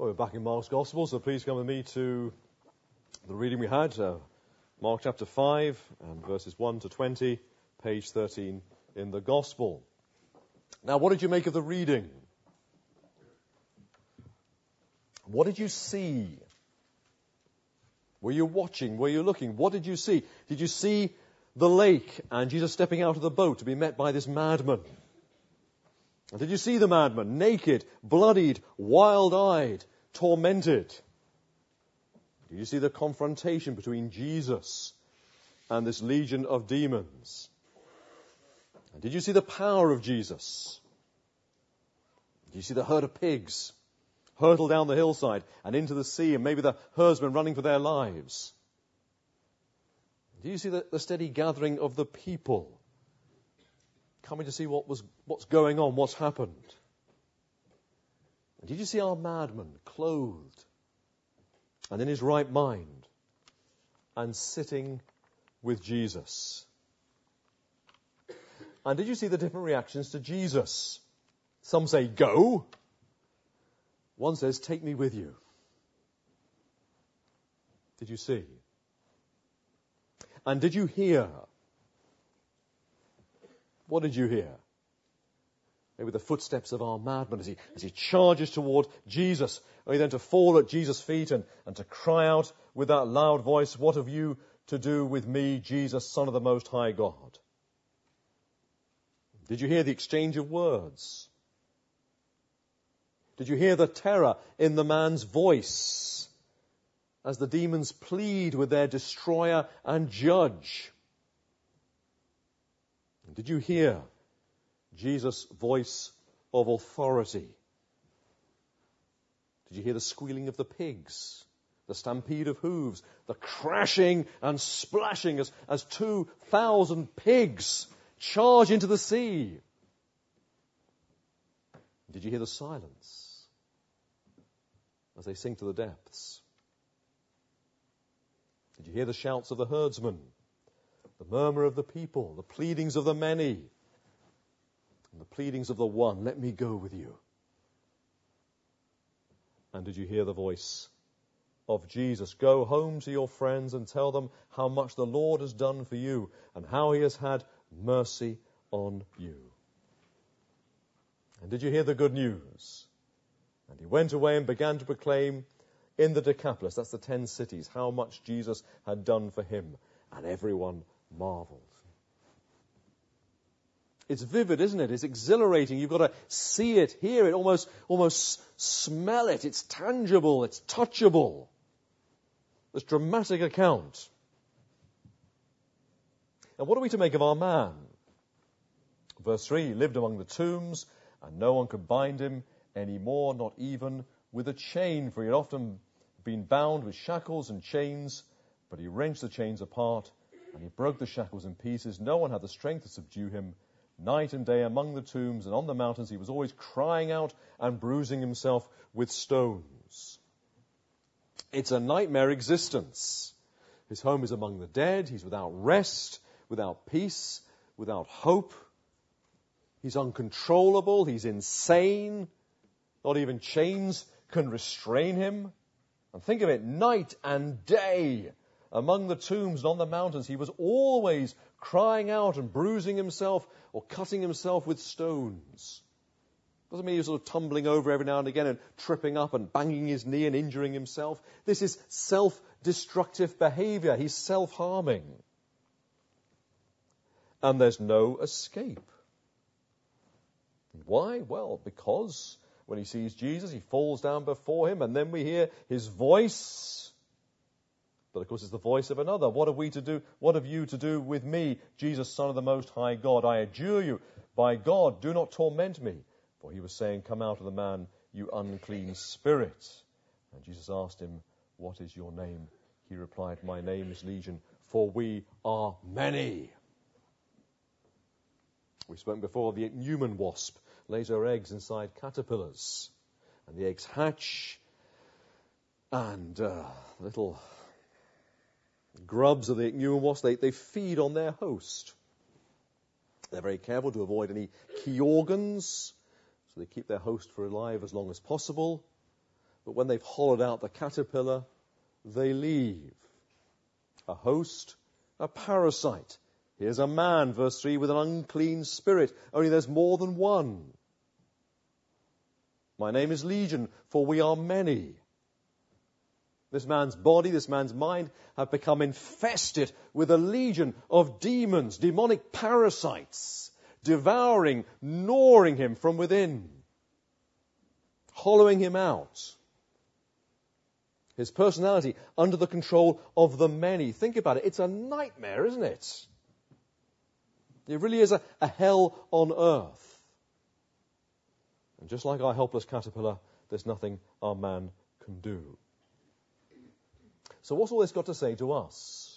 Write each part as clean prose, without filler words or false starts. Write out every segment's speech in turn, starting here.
Well, we're back in Mark's Gospel, so please come with me to the reading we had, Mark chapter 5 and verses 1 to 20, page 13 in the Gospel. Now, what did you make of the reading? What did you see? Were you watching? Were you looking? What did you see? Did you see the lake and Jesus stepping out of the boat to be met by this madman? And did you see the madman, naked, bloodied, wild-eyed, tormented? Did you see the confrontation between Jesus and this legion of demons? And did you see the power of Jesus? Did you see the herd of pigs hurtle down the hillside and into the sea, and maybe the herdsmen running for their lives? Did you see the steady gathering of the people coming to see what's going on, what's happened? And did you see our madman clothed and in his right mind and sitting with Jesus? And did you see the different reactions to Jesus? Some say, go. One says, take me with you. Did you see? And did you hear? What did you hear? Maybe the footsteps of our madman as he charges toward Jesus, only then to fall at Jesus' feet and to cry out with that loud voice, what have you to do with me, Jesus, Son of the Most High God? Did you hear the exchange of words? Did you hear the terror in the man's voice as the demons plead with their destroyer and judge? Did you hear Jesus' voice of authority? Did you hear the squealing of the pigs, the stampede of hooves, the crashing and splashing as 2,000 pigs charge into the sea? Did you hear the silence as they sink to the depths? Did you hear the shouts of the herdsmen, the murmur of the people, the pleadings of the many, and the pleadings of the one, let me go with you? And did you hear the voice of Jesus? Go home to your friends and tell them how much the Lord has done for you and how he has had mercy on you. And did you hear the good news? And he went away and began to proclaim in the Decapolis, that's the 10 cities, how much Jesus had done for him. And everyone marveled. It's vivid, isn't it? It's exhilarating. You've got to see it, hear it, almost smell it. It's tangible. It's touchable. This dramatic account. And what are we to make of our man? Verse 3, he lived among the tombs, and no one could bind him any more, not even with a chain, for he had often been bound with shackles and chains, but he wrenched the chains apart, and he broke the shackles in pieces. No one had the strength to subdue him. Night and day among the tombs and on the mountains, he was always crying out and bruising himself with stones. It's a nightmare existence. His home is among the dead. He's without rest, without peace, without hope. He's uncontrollable. He's insane. Not even chains can restrain him. And think of it, night and day among the tombs and on the mountains, he was always crying out and bruising himself or cutting himself with stones. Doesn't mean he was sort of tumbling over every now and again and tripping up and banging his knee and injuring himself. This is self-destructive behavior. He's self-harming. And there's no escape. Why? Well, because when he sees Jesus, he falls down before him, and then we hear his voice. But of course, it's the voice of another. What have we to do? What have you to do with me, Jesus, Son of the Most High God? I adjure you, by God, do not torment me. For he was saying, come out of the man, you unclean spirit. And Jesus asked him, what is your name? He replied, my name is Legion, for we are many. We've spoken before, the Newman wasp lays her eggs inside caterpillars. And the eggs hatch, and little grubs of the Newman wasp, they feed on their host. They're very careful to avoid any key organs, so they keep their host for alive as long as possible. but when they've hollowed out the caterpillar, they leave. A host, a parasite. Here's a man, verse 3, with an unclean spirit. Only there's more than one. My name is Legion, for we are many. This man's body, this man's mind have become infested with a legion of demons, demonic parasites, devouring, gnawing him from within, hollowing him out. His personality under the control of the many. Think about it. It's a nightmare, isn't it? It really is a hell on earth. And just like our helpless caterpillar, there's nothing our man can do. So what's all this got to say to us?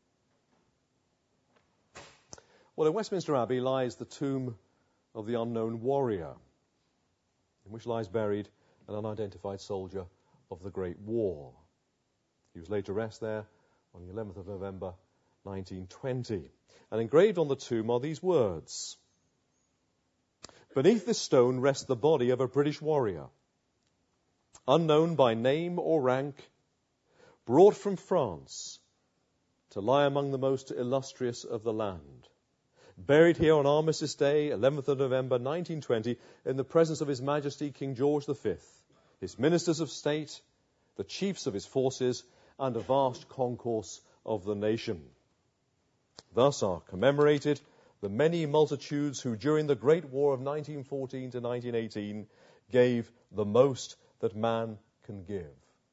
Well, in Westminster Abbey lies the tomb of the unknown warrior, in which lies buried an unidentified soldier of the Great War. He was laid to rest there on the 11th of November, 1920. And engraved on the tomb are these words: "Beneath this stone rests the body of a British warrior, unknown by name or rank, brought from France to lie among the most illustrious of the land. Buried here on Armistice Day, 11th of November 1920, in the presence of His Majesty King George V, his ministers of state, the chiefs of his forces, and a vast concourse of the nation. Thus are commemorated the many multitudes who during the Great War of 1914 to 1918 gave the most that man can give.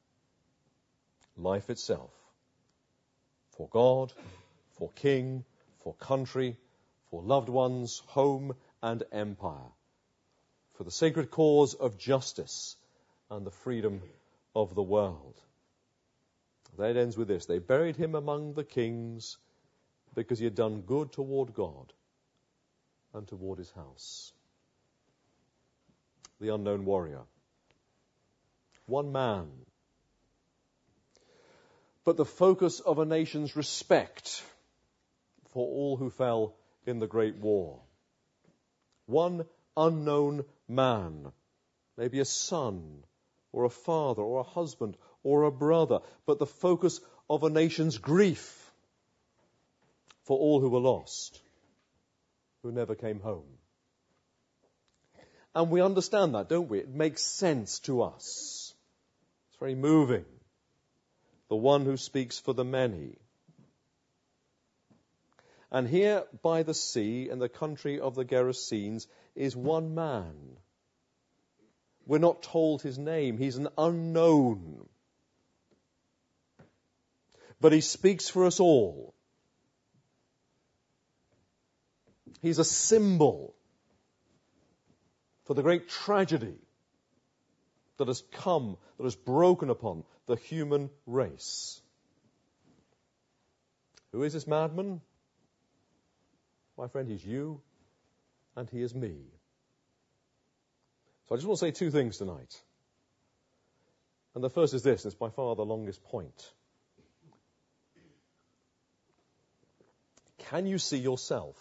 Life itself. For God, for king, for country, for loved ones, home and empire. For the sacred cause of justice and the freedom of the world." That ends with this: they buried him among the kings because he had done good toward God and toward his house. The unknown warrior. One man. But the focus of a nation's respect for all who fell in the Great War. One unknown man. Maybe a son, or a father, or a husband, or a brother, but the focus of a nation's grief for all who were lost, who never came home. And we understand that, don't we? It makes sense to us. It's very moving. The one who speaks for the many. And here by the sea, in the country of the Gerasenes, is one man. We're not told his name. He's an unknown. But he speaks for us all. He's a symbol for the great tragedy that has come, that has broken upon the human race. Who is this madman? My friend, he's you and he is me. So I just want to say two things tonight. And the first is this, and it's by far the longest point. Can you see yourself?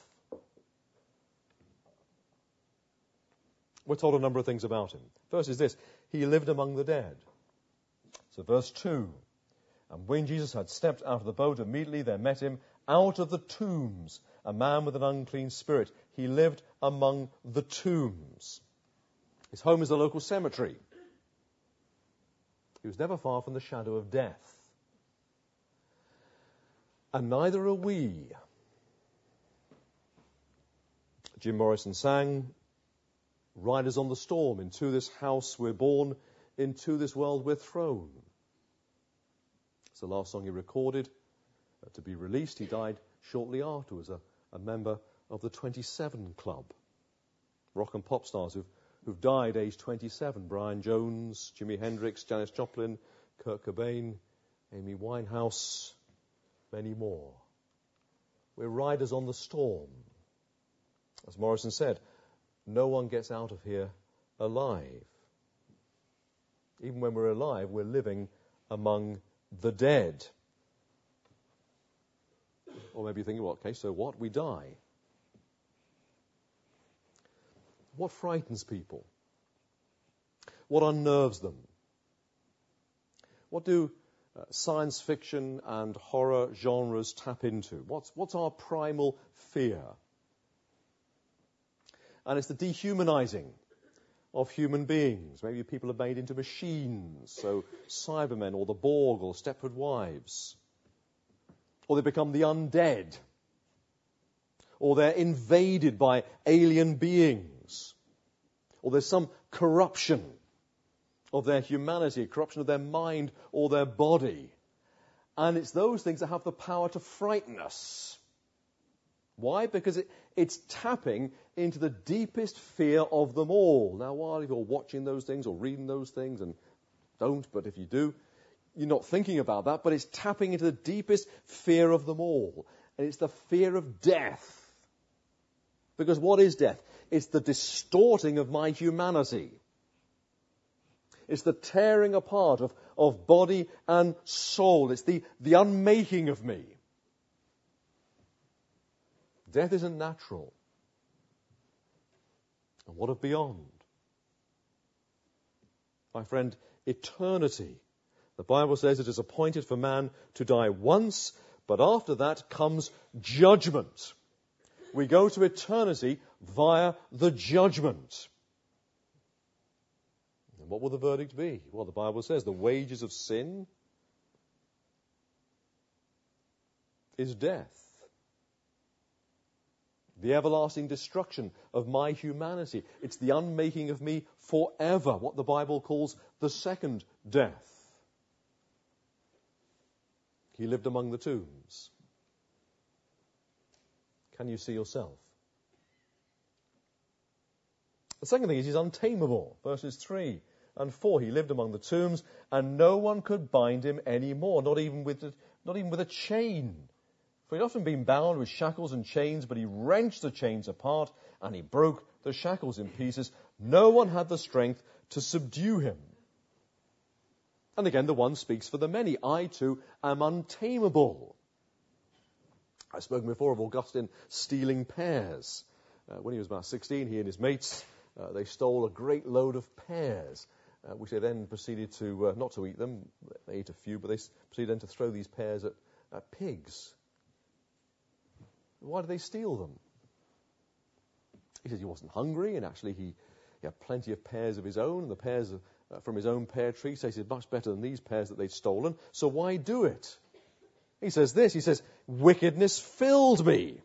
We're told a number of things about him. First is this: he lived among the dead. So verse 2, "And when Jesus had stepped out of the boat, immediately there met him out of the tombs a man with an unclean spirit." He lived among the tombs. His home is the local cemetery. He was never far from the shadow of death. And neither are we. Jim Morrison sang, "Riders on the storm, into this house we're born, into this world we're thrown." It's the last song he recorded to be released. He died shortly afterwards, a member of the 27 Club. Rock and pop stars who've died aged 27. Brian Jones, Jimi Hendrix, Janis Joplin, Kurt Cobain, Amy Winehouse, many more. We're riders on the storm. As Morrison said, no one gets out of here alive. Even when we're alive, we're living among the dead. Or maybe you're thinking, well, okay, so what? We die. What frightens people? What unnerves them? What do science fiction and horror genres tap into? What's our primal fear? And it's the dehumanizing of human beings. Maybe people are made into machines, so Cybermen or the Borg or Stepford Wives. Or they become the undead. Or they're invaded by alien beings. Or there's some corruption of their humanity, corruption of their mind or their body. And it's those things that have the power to frighten us. Why? Because it's tapping into the deepest fear of them all. Now, while you're watching those things or reading those things, and don't, but if you do, you're not thinking about that, but it's tapping into the deepest fear of them all. And it's the fear of death. Because what is death? It's the distorting of my humanity. It's the tearing apart of body and soul. It's the unmaking of me. Death isn't natural. And what of beyond? My friend, eternity. The Bible says it is appointed for man to die once, but after that comes judgment. We go to eternity via the judgment. And what will the verdict be? Well, the Bible says the wages of sin is death. The everlasting destruction of my humanity. It's the unmaking of me forever, what the Bible calls the second death. He lived among the tombs. Can you see yourself? The second thing is he's untamable. Verses 3 and 4. He lived among the tombs, and no one could bind him anymore, not even with a chain. For he'd often been bound with shackles and chains, but he wrenched the chains apart, and he broke the shackles in pieces. No one had the strength to subdue him. And again, the one speaks for the many. I too am untamable. I've spoken before of Augustine stealing pears. When he was about 16, he and his mates, they stole a great load of pears, which they then proceeded to, not to eat them, they ate a few, but they proceeded then to throw these pears at pigs. Why did they steal them? He said he wasn't hungry, and actually he had plenty of pears of his own. The pears from his own pear tree tasted much better than these pears that they'd stolen. So why do it? He says this, he says, wickedness filled me.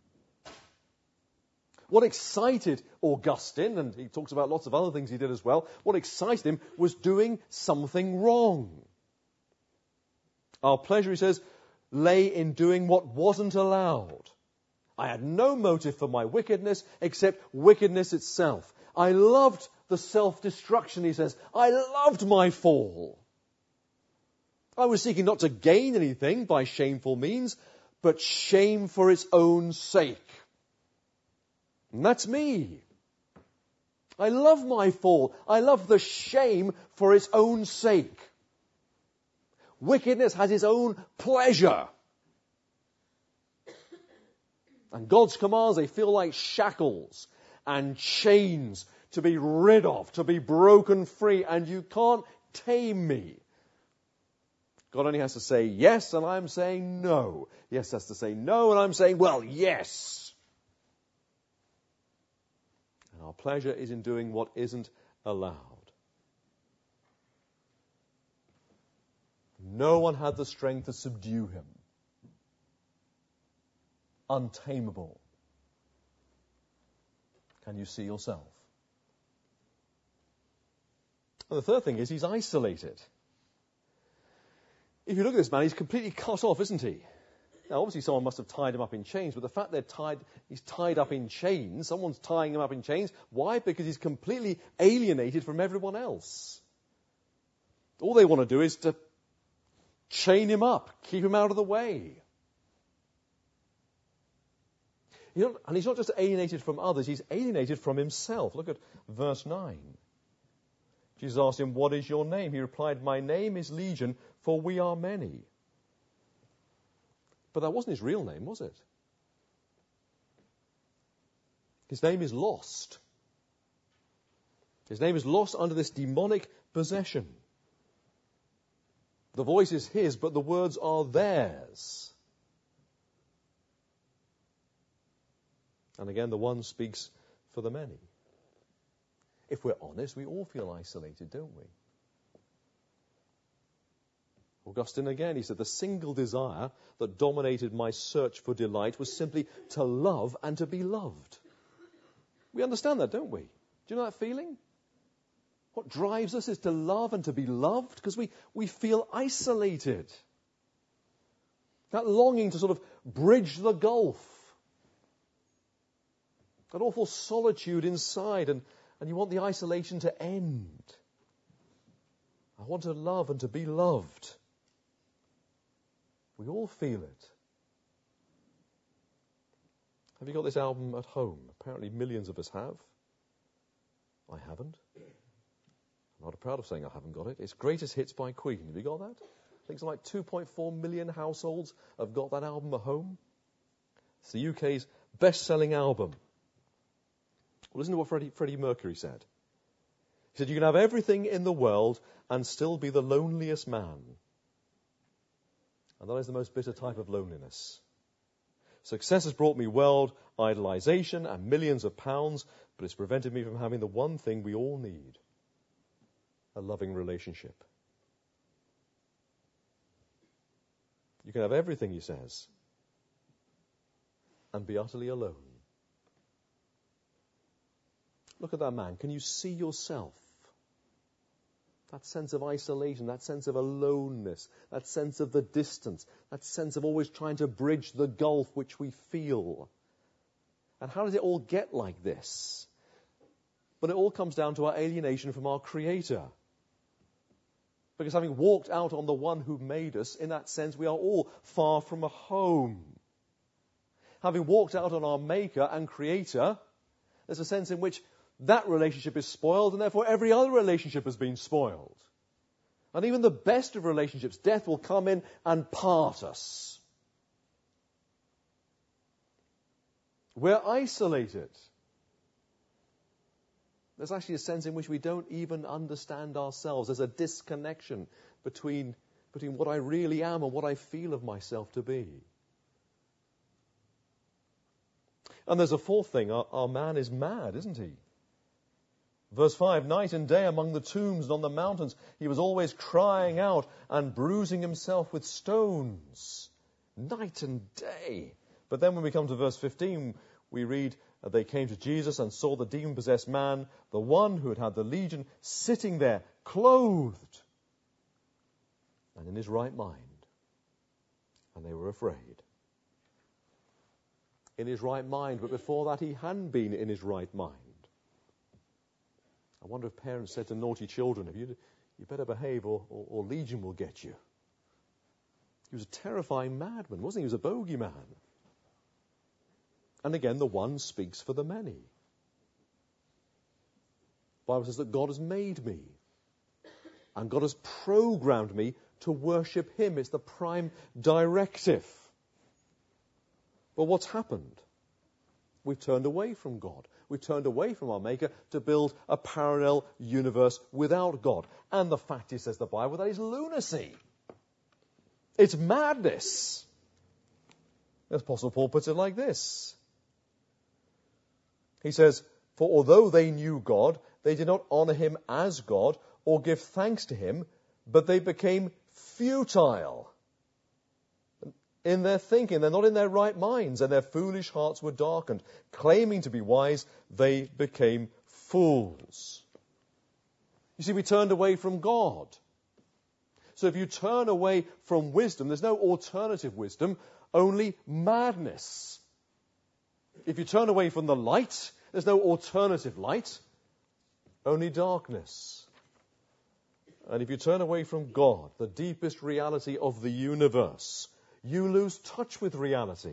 What excited Augustine, and he talks about lots of other things he did as well, what excited him was doing something wrong. Our pleasure, he says, lay in doing what wasn't allowed. I had no motive for my wickedness except wickedness itself. I loved the self-destruction, he says. I loved my fall. I was seeking not to gain anything by shameful means, but shame for its own sake. And that's me. I love my fall. I love the shame for its own sake. Wickedness has its own pleasure. And God's commands, they feel like shackles and chains to be rid of, to be broken free, and you can't tame me. God only has to say yes, and I'm saying no. Yes has to say no, and I'm saying, well, yes. And our pleasure is in doing what isn't allowed. No one had the strength to subdue him. Untamable. Can you see yourself? And the third thing is he's isolated. If you look at this man, he's completely cut off, isn't he? Now, obviously someone must have tied him up in chains, but the fact he's tied up in chains, someone's tying him up in chains. Why? Because he's completely alienated from everyone else. All they want to do is to chain him up, keep him out of the way. And he's not just alienated from others, he's alienated from himself. Look at verse 9. Jesus asked him, what is your name? He replied, my name is Legion, for we are many. But that wasn't his real name, was it? His name is lost. His name is lost under this demonic possession. The voice is his, but the words are theirs. And again, the one speaks for the many. If we're honest, we all feel isolated, don't we? Augustine again, he said, the single desire that dominated my search for delight was simply to love and to be loved. We understand that, don't we? Do you know that feeling? What drives us is to love and to be loved, because we feel isolated. That longing to sort of bridge the gulf. That awful solitude inside, and you want the isolation to end. I want to love and to be loved. We all feel it. Have you got this album at home? Apparently millions of us have. I haven't. I'm not proud of saying I haven't got it. It's Greatest Hits by Queen. Have you got that? I think it's like 2.4 million households have got that album at home. It's the UK's best-selling album. Well, listen to what Freddie Mercury said. He said, you can have everything in the world and still be the loneliest man. And that is the most bitter type of loneliness. Success has brought me world idolization and millions of pounds, but it's prevented me from having the one thing we all need, a loving relationship. You can have everything, he says, and be utterly alone. Look at that man. Can you see yourself? That sense of isolation, that sense of aloneness, that sense of the distance, that sense of always trying to bridge the gulf which we feel. And how does it all get like this? Well, it all comes down to our alienation from our Creator. Because having walked out on the one who made us, in that sense, we are all far from a home. Having walked out on our Maker and Creator, there's a sense in which that relationship is spoiled, and therefore every other relationship has been spoiled. And even the best of relationships, death will come in and part us. We're isolated. There's actually a sense in which we don't even understand ourselves. There's a disconnection between what I really am and what I feel of myself to be. And there's a fourth thing. Our man is mad, isn't he? Verse 5, night and day among the tombs and on the mountains, he was always crying out and bruising himself with stones. Night and day. But then when we come to verse 15, we read, they came to Jesus and saw the demon-possessed man, the one who had had the legion, sitting there, clothed, and in his right mind. And they were afraid. In his right mind, but before that he hadn't been in his right mind. I wonder if parents said to naughty children, you better behave or Legion will get you. He was a terrifying madman, wasn't he? He was a bogeyman. And again, the one speaks for the many. The Bible says that God has made me. And God has programmed me to worship him. It's the prime directive. But what's happened? We've turned away from God. We've turned away from our Maker to build a parallel universe without God. And the fact is, says the Bible, that is lunacy. It's madness. The Apostle Paul puts it like this. He says, for although they knew God, they did not honor him as God or give thanks to him, but they became futile in their thinking. They're not in their right minds, and their foolish hearts were darkened. Claiming to be wise, they became fools. You see, we turned away from God. So if you turn away from wisdom, there's no alternative wisdom, only madness. If you turn away from the light, there's no alternative light, only darkness. And if you turn away from God, the deepest reality of the universe, you lose touch with reality.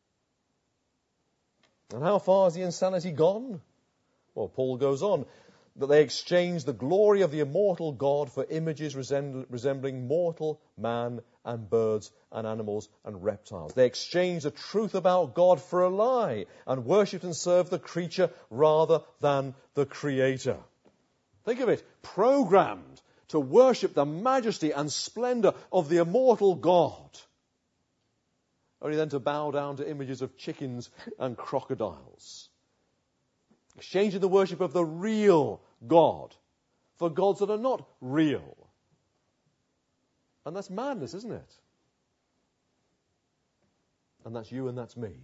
And how far has the insanity gone? Well, Paul goes on, that they exchanged the glory of the immortal God for images resembling mortal man and birds and animals and reptiles. They exchanged the truth about God for a lie and worshipped and served the creature rather than the Creator. Think of it, programmed to worship the majesty and splendor of the immortal God, only then to bow down to images of chickens and crocodiles. Exchanging the worship of the real God for gods that are not real. And that's madness, isn't it? And that's you and that's me.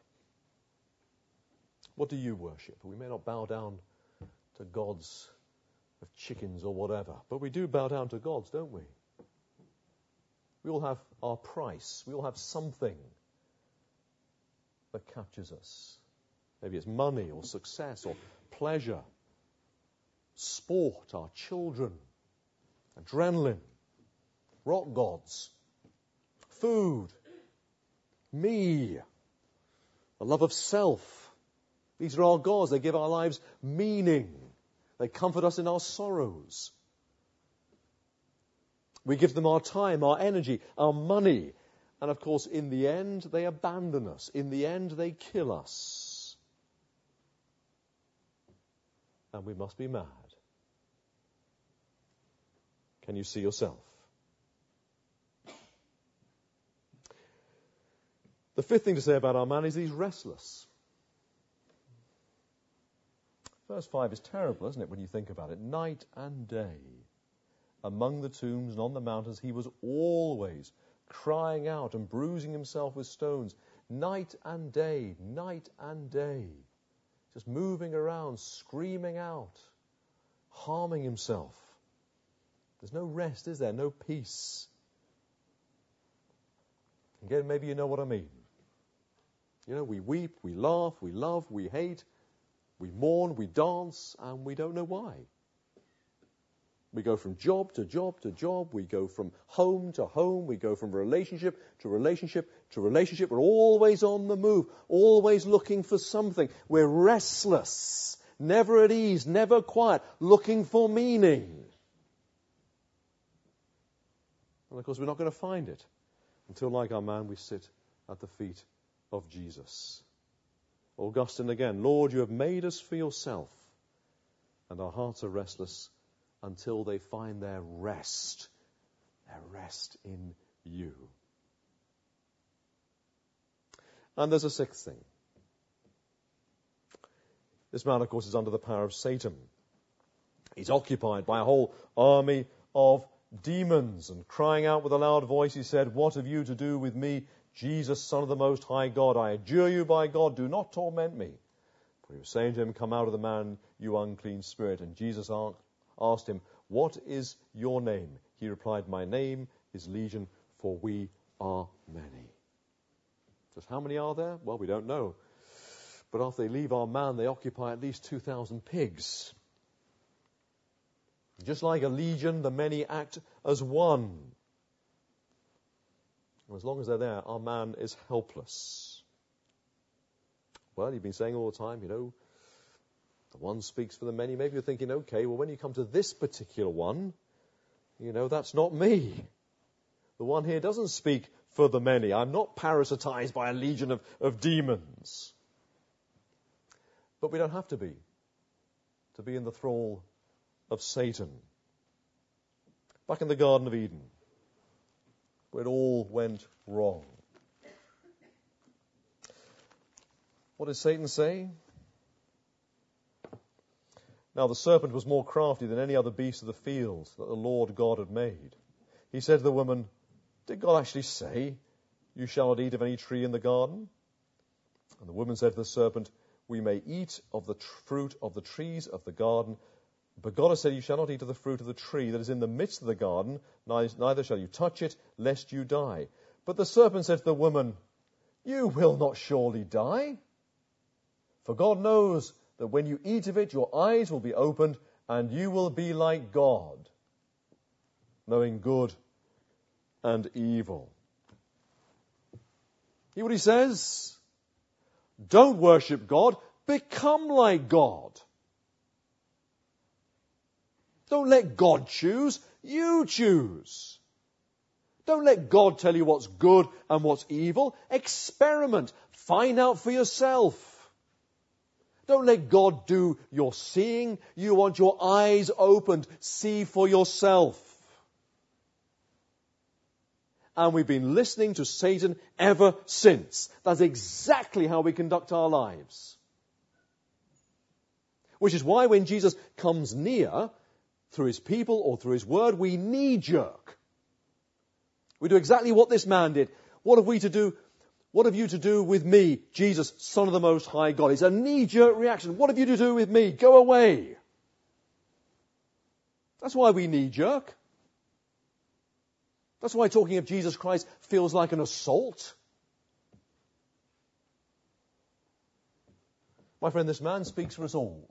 What do you worship? We may not bow down to gods of chickens or whatever, but we do bow down to gods, don't we? We all have our price. We all have something that captures us. Maybe it's money or success or pleasure, sport, our children, adrenaline, rock gods, food, me, the love of self. These are our gods. They give our lives meaning. They comfort us in our sorrows. We give them our time, our energy, our money. And of course, in the end, they abandon us. In the end, they kill us. And we must be mad. Can you see yourself? The fifth thing to say about our man is he's restless. Verse 5 is terrible, isn't it, when you think about it? Night and day, among the tombs and on the mountains, he was always crying out and bruising himself with stones. Night and day, just moving around, screaming out, harming himself. There's no rest, is there? No peace. Again, maybe you know what I mean. You know, we weep, we laugh, we love, we hate, we mourn, we dance, and we don't know why. We go from job to job to job. We go from home to home. We go from relationship to relationship to relationship. We're always on the move, always looking for something. We're restless, never at ease, never quiet, looking for meaning. And of course, we're not going to find it until, like our man, we sit at the feet of Jesus. Augustine again, Lord, you have made us for yourself, and our hearts are restless until they find their rest in you. And there's a sixth thing. This man, of course, is under the power of Satan. He's occupied by a whole army of demons, and crying out with a loud voice, he said, what have you to do with me, Jesus, Son of the Most High God? I adjure you by God, do not torment me. For he was saying to him, come out of the man, you unclean spirit. And Jesus asked him, what is your name? He replied, my name is Legion, for we are many. Just how many are there? Well, we don't know. But after they leave our man, they occupy at least 2,000 pigs. Just like a legion, the many act as one. And as long as they're there, our man is helpless. Well, you've been saying all the time, the one speaks for the many. Maybe you're thinking, okay, well, when you come to this particular one, that's not me. The one here doesn't speak for the many. I'm not parasitized by a legion of demons. But we don't have to be in the thrall of Satan. Back in the Garden of Eden, where it all went wrong. What did Satan say? Now the serpent was more crafty than any other beast of the field that the Lord God had made. He said to the woman, did God actually say, you shall not eat of any tree in the garden? And the woman said to the serpent, we may eat of the fruit of the trees of the garden, but God has said, you shall not eat of the fruit of the tree that is in the midst of the garden, neither shall you touch it, lest you die. But the serpent said to the woman, you will not surely die. For God knows that when you eat of it, your eyes will be opened, and you will be like God, knowing good and evil. Hear what he says? Don't worship God, become like God. Don't let God choose, you choose. Don't let God tell you what's good and what's evil. Experiment. Find out for yourself. Don't let God do your seeing. You want your eyes opened. See for yourself. And we've been listening to Satan ever since. That's exactly how we conduct our lives. Which is why when Jesus comes near, through his people or through his word, we knee-jerk. We do exactly what this man did. What have you to do with me, Jesus, Son of the Most High God? It's a knee-jerk reaction. What have you to do with me? Go away. That's why we knee-jerk. That's why talking of Jesus Christ feels like an assault. My friend, this man speaks for us all.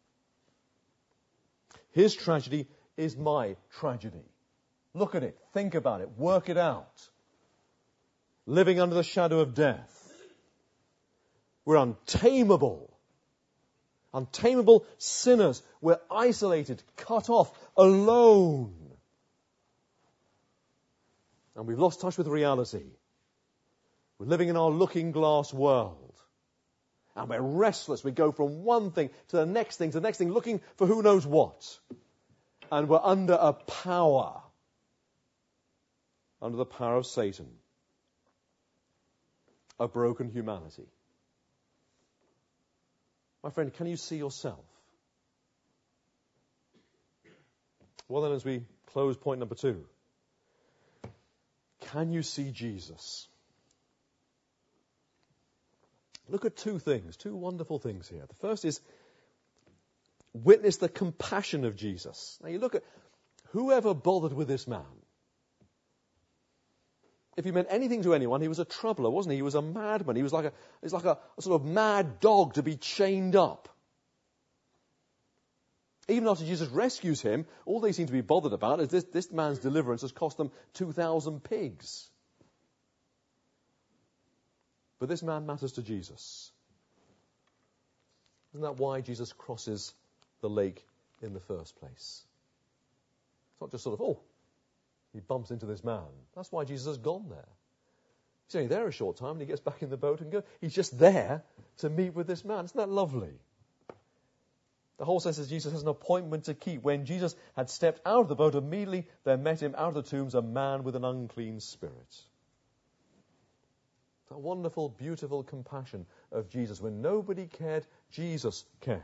His tragedy is my tragedy. Look at it, think about it, work it out. Living under the shadow of death. We're untamable. Untamable sinners. We're isolated, cut off, alone. And we've lost touch with reality. We're living in our looking glass world. And we're restless. We go from one thing to the next thing, looking for who knows what. And we're under a power. Under the power of Satan. A broken humanity. My friend, can you see yourself? Well then, as we close point number 2. Can you see Jesus? Look at 2 things, 2 wonderful things here. The first is witness the compassion of Jesus. Now you look at whoever bothered with this man. If he meant anything to anyone, he was a troubler, wasn't he? He was a madman. He was like a sort of mad dog to be chained up. Even after Jesus rescues him, all they seem to be bothered about is this man's deliverance has cost them 2,000 pigs. But this man matters to Jesus. Isn't that why Jesus crosses the lake in the first place? It's not just sort of, he bumps into this man. That's why Jesus has gone there. He's only there a short time and he gets back in the boat and goes. He's just there to meet with this man. Isn't that lovely? The whole sense is Jesus has an appointment to keep. When Jesus had stepped out of the boat, immediately there met him out of the tombs a man with an unclean spirit. That wonderful, beautiful compassion of Jesus. When nobody cared, Jesus cared.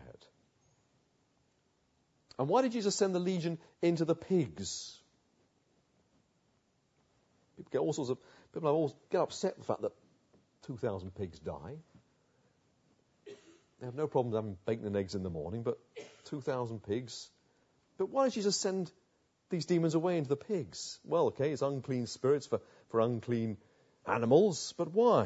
And why did Jesus send the legion into the pigs? People get upset with the fact that 2,000 pigs die. They have no problem having bacon and eggs in the morning, but 2,000 pigs. But why did Jesus send these demons away into the pigs? Well, okay, it's unclean spirits for unclean animals, but why?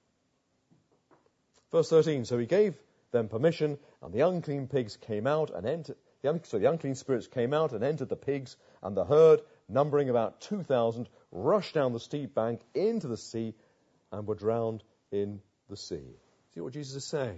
Verse 13, so he gave them permission, and the unclean pigs came out and entered. The unclean spirits came out and entered the pigs, and the herd, numbering about 2,000, rushed down the steep bank into the sea and were drowned in the sea. See what Jesus is saying?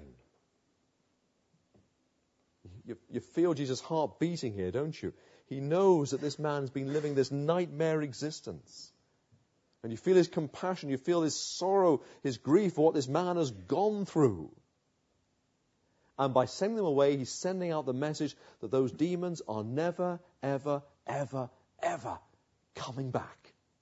You feel Jesus' heart beating here, don't you? He knows that this man's been living this nightmare existence. And you feel his compassion, you feel his sorrow, his grief for what this man has gone through. And by sending them away, he's sending out the message that those demons are never, ever, ever, ever coming back.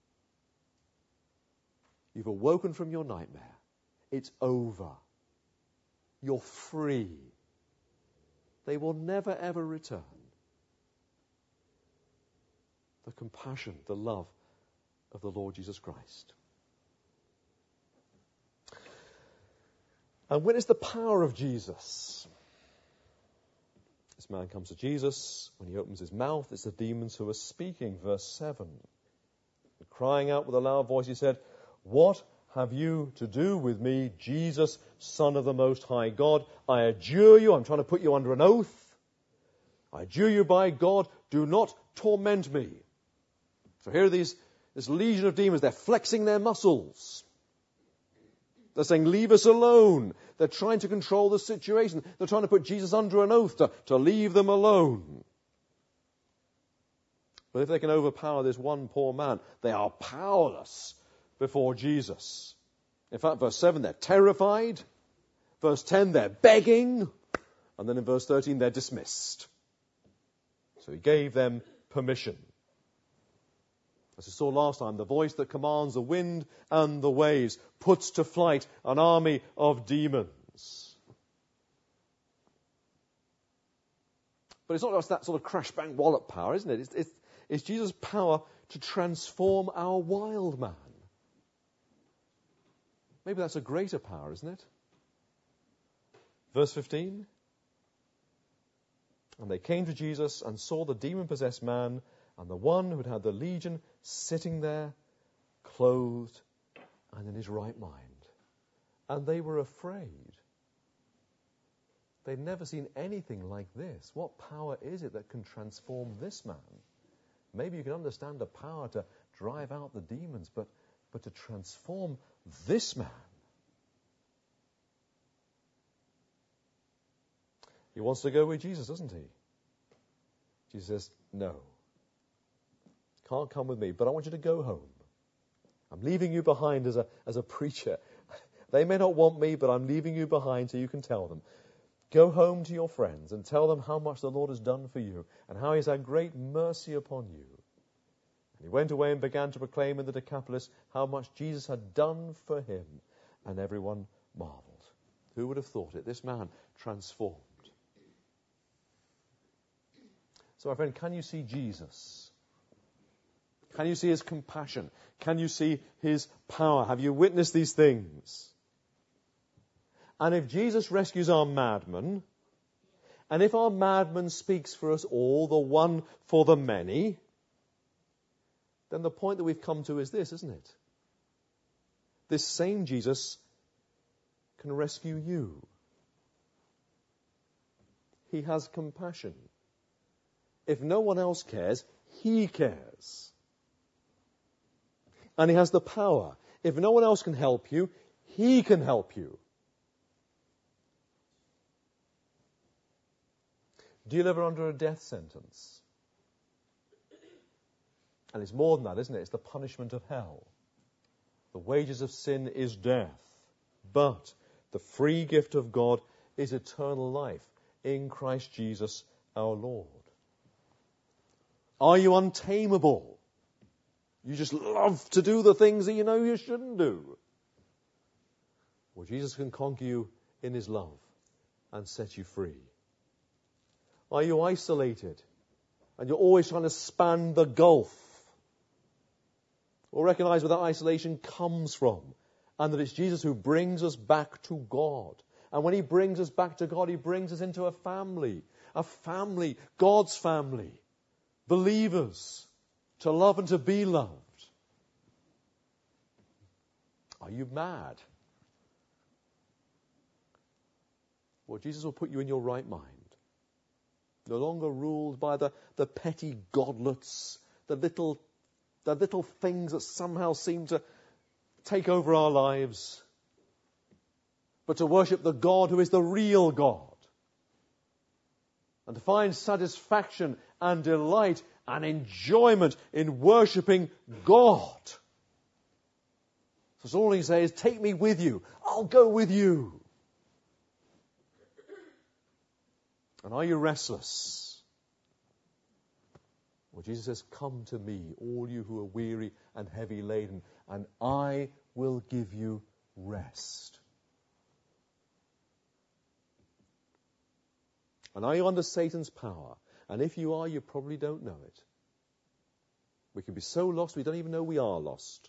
You've awoken from your nightmare. It's over. You're free. They will never, ever return. The compassion, the love of the Lord Jesus Christ. And witness the power of Jesus. This man comes to Jesus. When he opens his mouth, it's the demons who are speaking. Verse 7. And crying out with a loud voice, he said, "What have you to do with me, Jesus, Son of the Most High God? I adjure you," I'm trying to put you under an oath. "I adjure you by God, do not torment me." So here are this legion of demons. They're flexing their muscles. They're saying, "Leave us alone." They're trying to control the situation. They're trying to put Jesus under an oath to leave them alone. But if they can overpower this one poor man, they are powerless before Jesus. In fact, verse 7, they're terrified. Verse 10, they're begging. And then in verse 13, they're dismissed. So he gave them permission. As we saw last time, the voice that commands the wind and the waves puts to flight an army of demons. But it's not just that sort of crash bang wallop power, isn't it? It's Jesus' power to transform our wild man. Maybe that's a greater power, isn't it? Verse 15. And they came to Jesus and saw the demon-possessed man and the one who had the legion sitting there, clothed and in his right mind. And they were afraid. They'd never seen anything like this. What power is it that can transform this man? Maybe you can understand the power to drive out the demons, but to transform this man. He wants to go with Jesus, doesn't he? Jesus says, no. Can't come with me, but I want you to go home. I'm leaving you behind as a preacher. They may not want me, but I'm leaving you behind so you can tell them. Go home to your friends and tell them how much the Lord has done for you and how he's had great mercy upon you. And he went away and began to proclaim in the Decapolis how much Jesus had done for him, and everyone marveled. Who would have thought it? This man transformed. So, my friend, can you see Jesus? Can you see his compassion? Can you see his power? Have you witnessed these things? And if Jesus rescues our madman, and if our madman speaks for us all, the one for the many, then the point that we've come to is this, isn't it? This same Jesus can rescue you. He has compassion. If no one else cares, he cares. And he has the power. If no one else can help you, he can help you. Do you live under a death sentence? And it's more than that, isn't it? It's the punishment of hell. The wages of sin is death. But the free gift of God is eternal life in Christ Jesus our Lord. Are you untamable? You just love to do the things that you know you shouldn't do. Well, Jesus can conquer you in his love and set you free. Are you isolated and you're always trying to span the gulf? Or recognize where that isolation comes from, and that it's Jesus who brings us back to God. And when he brings us back to God, he brings us into a family, God's family, believers, to love and to be loved. Are you mad? Well, Jesus will put you in your right mind, no longer ruled by the petty godlets, the little things that somehow seem to take over our lives, but to worship the God who is the real God, and to find satisfaction and delight and enjoyment in worshipping God. So all he says is, take me with you. I'll go with you. And are you restless? Well, Jesus says, come to me, all you who are weary and heavy laden, and I will give you rest. And are you under Satan's power? And if you are, you probably don't know it. We can be so lost we don't even know we are lost.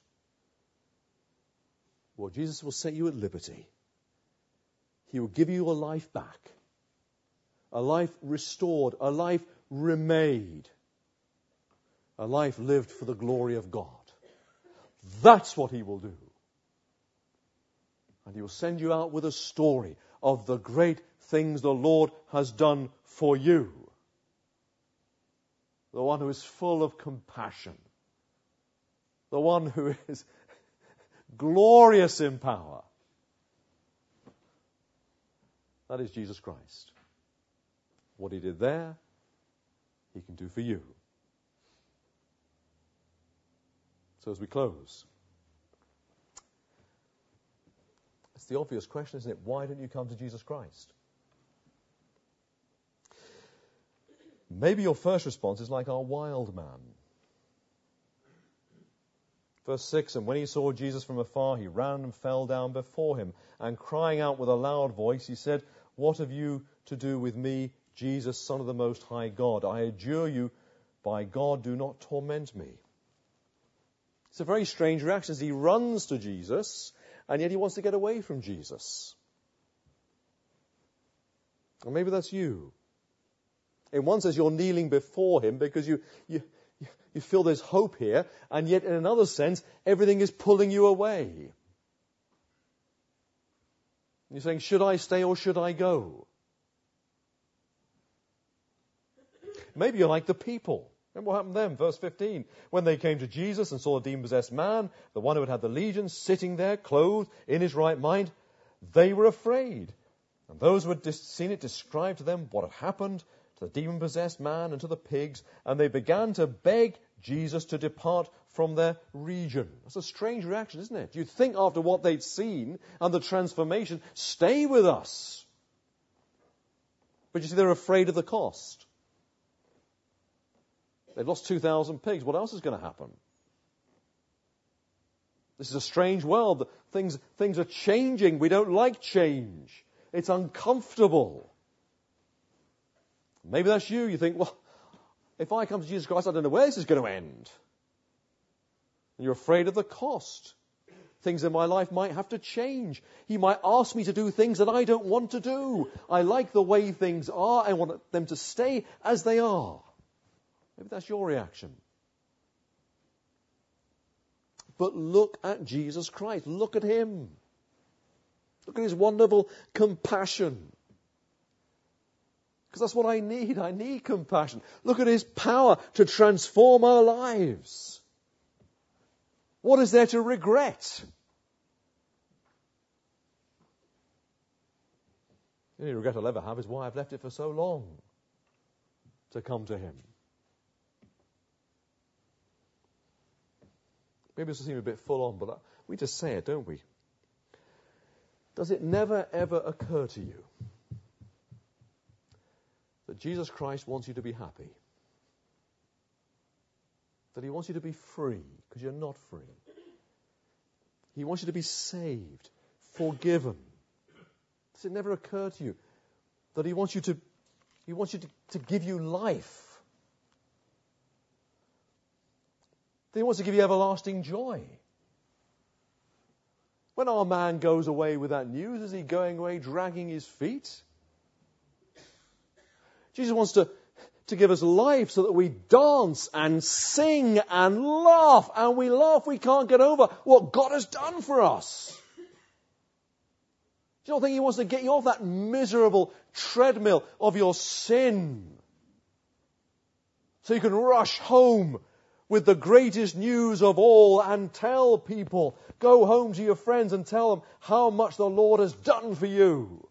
Well, Jesus will set you at liberty. He will give you a life back, a life restored, a life remade. A life lived for the glory of God. That's what he will do. And he will send you out with a story of the great things the Lord has done for you. The one who is full of compassion. The one who is glorious in power. That is Jesus Christ. What he did there, he can do for you. So as we close, it's the obvious question, isn't it? Why don't you come to Jesus Christ? Maybe your first response is like our wild man. Verse 6, and when he saw Jesus from afar, he ran and fell down before him, and crying out with a loud voice, he said, "What have you to do with me, Jesus, Son of the Most High God? I adjure you, by God, do not torment me." It's a very strange reaction as he runs to Jesus, and yet he wants to get away from Jesus. Or maybe that's you. In one sense, you're kneeling before him because you feel there's hope here, and yet in another sense, everything is pulling you away. You're saying, should I stay or should I go? Maybe you're like the people. Remember what happened then? Verse 15. When they came to Jesus and saw a demon-possessed man, the one who had the legion, sitting there, clothed in his right mind, they were afraid. And those who had seen it described to them what had happened to the demon-possessed man and to the pigs, and they began to beg Jesus to depart from their region. That's a strange reaction, isn't it? You'd think after what they'd seen and the transformation, stay with us. But you see, they're afraid of the cost. They've lost 2,000 pigs. What else is going to happen? This is a strange world. Things are changing. We don't like change. It's uncomfortable. Maybe that's you. You think, well, if I come to Jesus Christ, I don't know where this is going to end. And you're afraid of the cost. Things in my life might have to change. He might ask me to do things that I don't want to do. I like the way things are. I want them to stay as they are. Maybe that's your reaction. But look at Jesus Christ. Look at him. Look at his wonderful compassion. Because that's what I need. I need compassion. Look at his power to transform our lives. What is there to regret? The only regret I'll ever have is why I've left it for so long to come to him. Maybe this will seem a bit full on, but we just say it, don't we? Does it never, ever occur to you that Jesus Christ wants you to be happy? That he wants you to be free, because you're not free. He wants you to be saved, forgiven. Does it never occur to you that he wants you to give you life? That he wants to give you everlasting joy. When our man goes away with that news, is he going away dragging his feet? Jesus wants to give us life so that we dance and sing and laugh. And we laugh, we can't get over what God has done for us. Do you not think he wants to get you off that miserable treadmill of your sin? So you can rush home with the greatest news of all and tell people. Go home to your friends and tell them how much the Lord has done for you.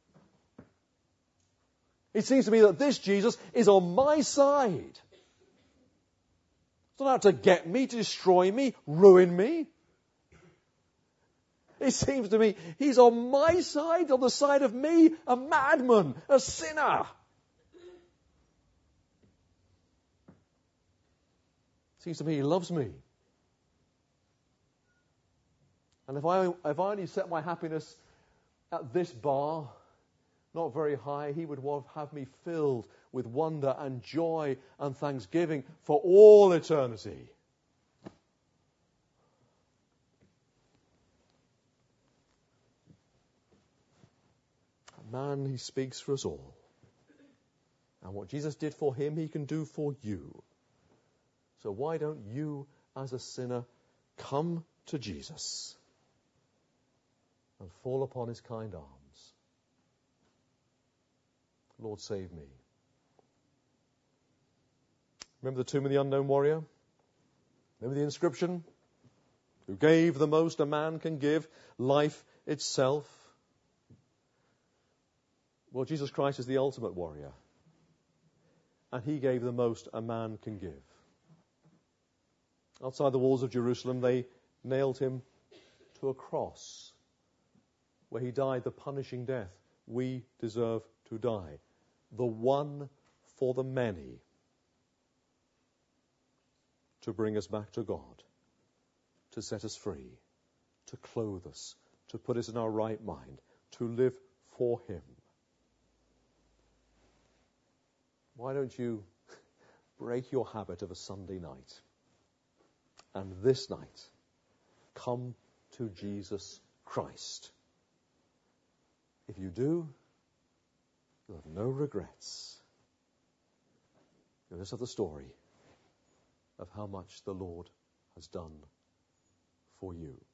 It seems to me that this Jesus is on my side. It's not out to get me, to destroy me, ruin me. It seems to me he's on my side, on the side of me, a madman, a sinner. Seems to me he loves me. And if I only set my happiness at this bar, not very high, he would have me filled with wonder and joy and thanksgiving for all eternity. Man, he speaks for us all. And what Jesus did for him, he can do for you. So why don't you, as a sinner, come to Jesus and fall upon his kind arms? Lord, save me. Remember the tomb of the unknown warrior? Remember the inscription? Who gave the most a man can give, life itself? Well, Jesus Christ is the ultimate warrior. And he gave the most a man can give. Outside the walls of Jerusalem, they nailed him to a cross where he died the punishing death we deserve to die. The one for the many to bring us back to God, to set us free, to clothe us, to put us in our right mind, to live for him. Why don't you break your habit of a Sunday night and this night come to Jesus Christ? If you do, you'll have no regrets. You'll just have the story of how much the Lord has done for you.